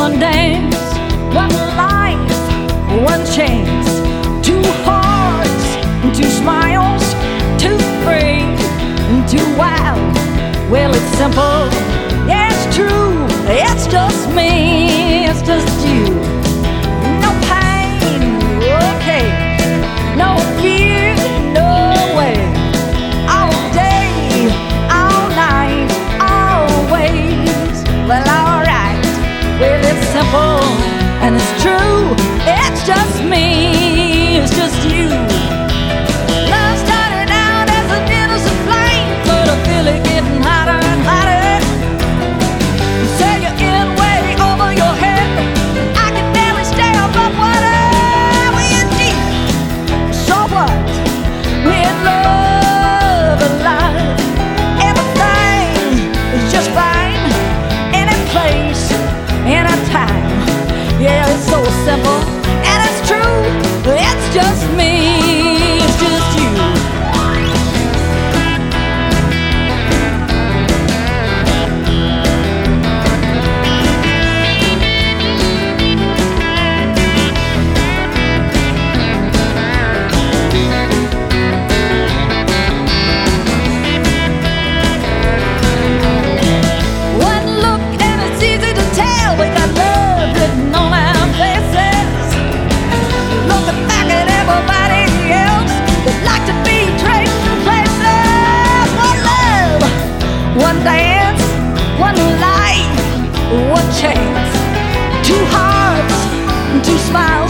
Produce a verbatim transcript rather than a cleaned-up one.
One dance, one life, one chance. Two hearts, two smiles, two free, two wild. Well, it's simple, yeah, it's true. It's just me, it's just you. No pain, okay. No fear, no way. All day, all night, always. Well, alright. Well, it's simple and it's true. It's just me, it's just you. Love started out as an innocent flame, but I feel it getting hotter and hotter. You say you're in way over your head. I can barely stay above water. We're in deep. So what? We're in love alive. Everything is just fine. Any place, any time. Yeah, it's so simple and it's true. It's just me, it's just you. One look and it's easy to tell we got love written on our faces. Looking back at everybody else that like to be trading places. One love, one dance, one life, one chance. Two hearts, two smiles.